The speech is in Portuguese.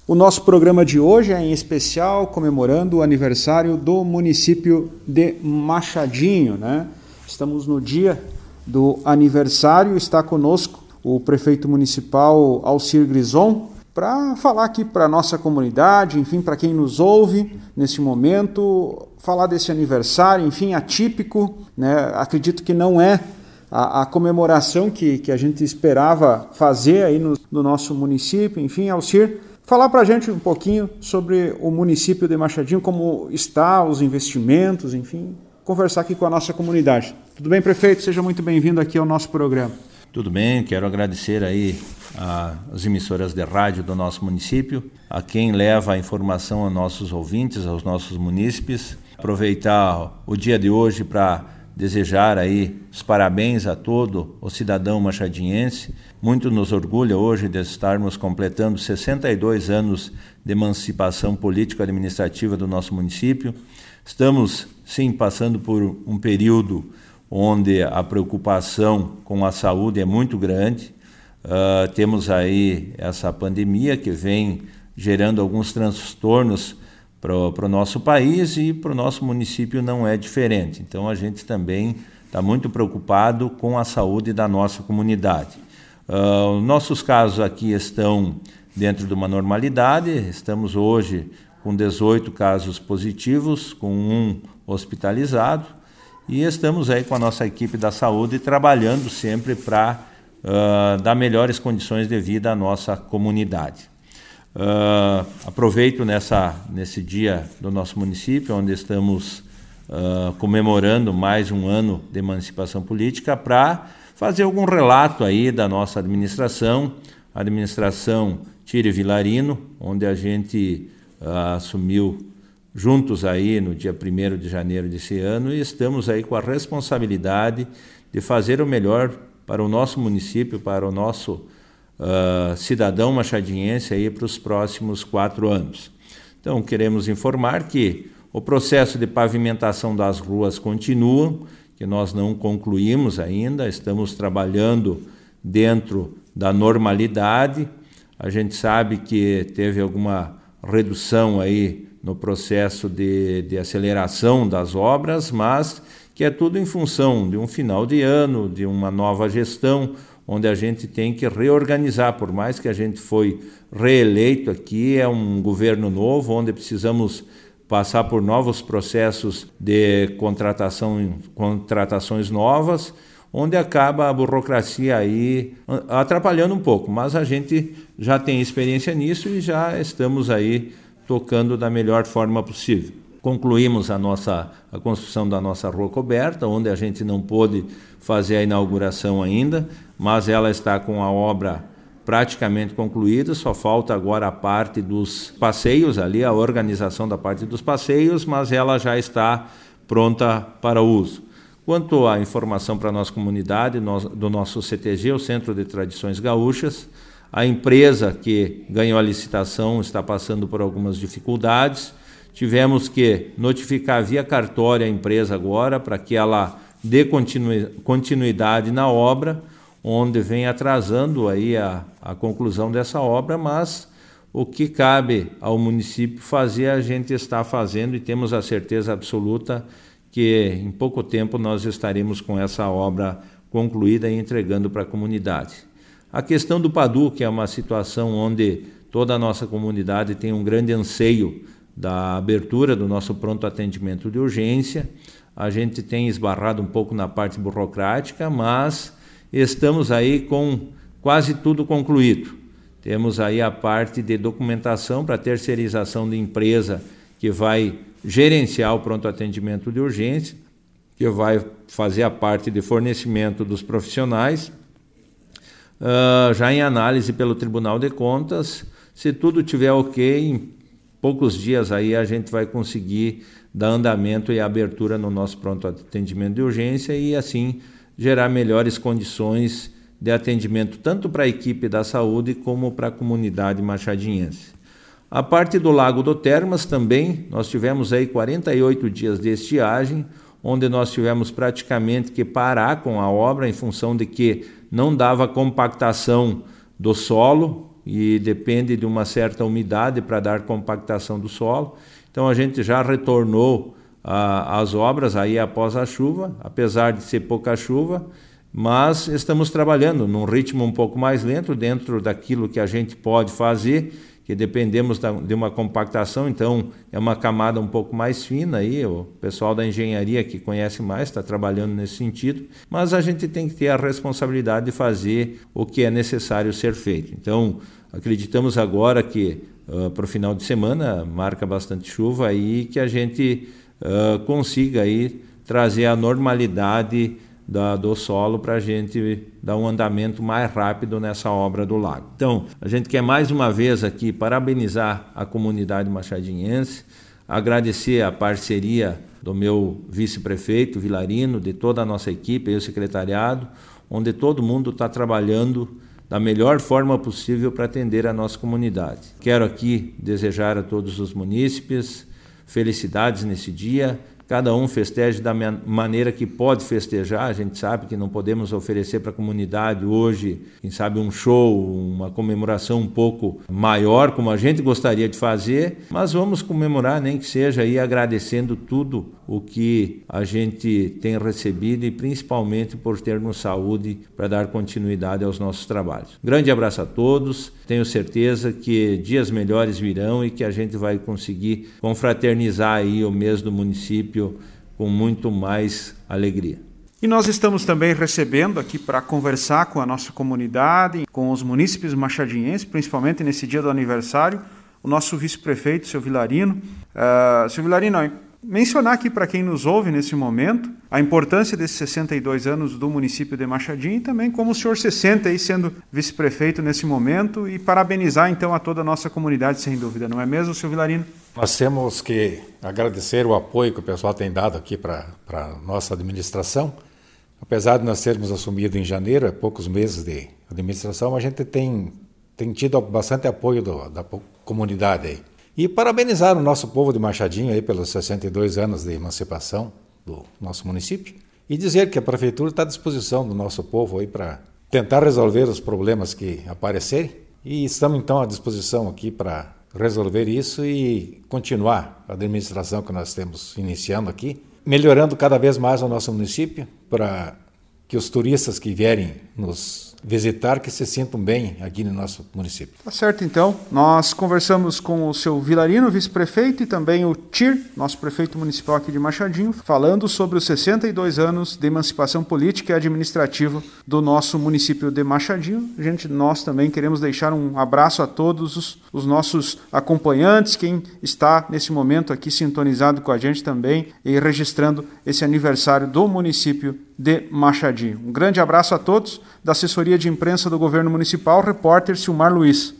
O nosso programa de hoje é em especial comemorando o aniversário do município de Machadinho, né? Estamos no dia do aniversário, está conosco o prefeito municipal Alcir Grison para falar aqui para a nossa comunidade, enfim, para quem nos ouve nesse momento, falar desse aniversário, enfim, atípico, né? Acredito que não é a comemoração que a gente esperava fazer aí no nosso município. Enfim, Alcir, falar para a gente um pouquinho sobre o município de Machadinho, como está, os investimentos, enfim, conversar aqui com a nossa comunidade. Tudo bem, prefeito? Seja muito bem-vindo aqui ao nosso programa. Tudo bem, quero agradecer aí às emissoras de rádio do nosso município, a quem leva a informação aos nossos ouvintes, aos nossos munícipes. Aproveitar o dia de hoje para desejar aí os parabéns a todo o cidadão machadiense. Muito nos orgulha hoje de estarmos completando 62 anos de emancipação político-administrativa do nosso município. Estamos, sim, passando por um período onde a preocupação com a saúde é muito grande. Temos aí essa pandemia que vem gerando alguns transtornos para o nosso país, e para o nosso município não é diferente. Então a gente também está muito preocupado com a saúde da nossa comunidade. Nossos casos aqui estão dentro de uma normalidade. Estamos hoje com 18 casos positivos, com um hospitalizado, e estamos aí com a nossa equipe da saúde trabalhando sempre para dar melhores condições de vida à nossa comunidade. Aproveito nesse dia do nosso município, onde estamos comemorando mais um ano de emancipação política, para fazer algum relato aí da nossa administração, a administração Tire Vilarino, onde a gente assumiu juntos aí no dia 1º de janeiro desse ano, e estamos aí com a responsabilidade de fazer o melhor para o nosso município, para o nosso cidadão machadiense aí para os próximos 4 anos. Então, queremos informar que o processo de pavimentação das ruas continua, que nós não concluímos ainda, estamos trabalhando dentro da normalidade. A gente sabe que teve alguma redução aí no processo de aceleração das obras, mas que é tudo em função de um final de ano, de uma nova gestão, onde a gente tem que reorganizar. Por mais que a gente foi reeleito aqui, é um governo novo, onde precisamos passar por novos processos de contratações novas, onde acaba a burocracia aí atrapalhando um pouco, mas a gente já tem experiência nisso e já estamos aí tocando da melhor forma possível. Concluímos a construção da nossa rua coberta, onde a gente não pôde fazer a inauguração ainda, mas ela está com a obra praticamente concluída. Só falta agora a parte dos passeios ali, a organização da parte dos passeios, mas ela já está pronta para uso. Quanto à informação para a nossa comunidade, do nosso CTG, o Centro de Tradições Gaúchas, a empresa que ganhou a licitação está passando por algumas dificuldades. Tivemos que notificar via cartório a empresa agora para que ela dê continuidade na obra, onde vem atrasando aí a conclusão dessa obra, mas o que cabe ao município fazer, a gente está fazendo, e temos a certeza absoluta que em pouco tempo nós estaremos com essa obra concluída e entregando para a comunidade. A questão do PADU, que é uma situação onde toda a nossa comunidade tem um grande anseio da abertura do nosso pronto atendimento de urgência. A gente tem esbarrado um pouco na parte burocrática, mas estamos aí com quase tudo concluído. Temos aí a parte de documentação para terceirização de empresa que vai gerenciar o pronto atendimento de urgência, que vai fazer a parte de fornecimento dos profissionais, já em análise pelo Tribunal de Contas. Se tudo estiver ok, em poucos dias aí a gente vai conseguir dar andamento e abertura no nosso pronto atendimento de urgência e assim gerar melhores condições de atendimento tanto para a equipe da saúde como para a comunidade machadiense. A parte do Lago do Termas também, nós tivemos aí 48 dias de estiagem, onde nós tivemos praticamente que parar com a obra em função de que não dava compactação do solo e depende de uma certa umidade para dar compactação do solo. Então a gente já retornou às obras aí após a chuva, apesar de ser pouca chuva, mas estamos trabalhando num ritmo um pouco mais lento dentro daquilo que a gente pode fazer, que dependemos de uma compactação, então é uma camada um pouco mais fina aí, o pessoal da engenharia que conhece mais está trabalhando nesse sentido, mas a gente tem que ter a responsabilidade de fazer o que é necessário ser feito. Então, acreditamos agora que para o final de semana marca bastante chuva aí, que a gente consiga aí trazer a normalidade do solo para a gente dar um andamento mais rápido nessa obra do lago. Então, a gente quer mais uma vez aqui parabenizar a comunidade machadinhense, agradecer a parceria do meu vice-prefeito Vilarino, de toda a nossa equipe e o secretariado, onde todo mundo está trabalhando da melhor forma possível para atender a nossa comunidade. Quero aqui desejar a todos os munícipes felicidades nesse dia. Cada um festeje da maneira que pode festejar. A gente sabe que não podemos oferecer para a comunidade hoje, quem sabe, um show, uma comemoração um pouco maior, como a gente gostaria de fazer, mas vamos comemorar, nem que seja aí agradecendo tudo o que a gente tem recebido e principalmente por termos saúde para dar continuidade aos nossos trabalhos. Grande abraço a todos, tenho certeza que dias melhores virão e que a gente vai conseguir confraternizar aí o mês do município com muito mais alegria. E nós estamos também recebendo aqui para conversar com a nossa comunidade, com os munícipes machadinhenses, principalmente nesse dia do aniversário, o nosso vice-prefeito, seu Vilarino. Seu Vilarino, mencionar aqui para quem nos ouve nesse momento a importância desses 62 anos do município de Machadinho e também como o senhor se sente aí sendo vice-prefeito nesse momento e parabenizar então a toda a nossa comunidade, sem dúvida, não é mesmo, seu Vilarino? Nós temos que agradecer o apoio que o pessoal tem dado aqui para a nossa administração. Apesar de nós termos assumido em janeiro, poucos meses de administração, a gente tem tido bastante apoio da comunidade aí. E parabenizar o nosso povo de Machadinho aí pelos 62 anos de emancipação do nosso município e dizer que a prefeitura está à disposição do nosso povo aí para tentar resolver os problemas que aparecerem e estamos então à disposição aqui para resolver isso e continuar a administração que nós estamos iniciando aqui, melhorando cada vez mais o nosso município para que os turistas que vierem nos visitar, que se sintam bem aqui no nosso município. Tá certo, então. Nós conversamos com o seu Vilarino, vice-prefeito, e também o Tir, nosso prefeito municipal aqui de Machadinho, falando sobre os 62 anos de emancipação política e administrativa do nosso município de Machadinho. Nós também queremos deixar um abraço a todos os nossos acompanhantes, quem está nesse momento aqui sintonizado com a gente também e registrando esse aniversário do município de Machadinho. Um grande abraço a todos. Da assessoria de imprensa do governo municipal, repórter Silmar Luiz.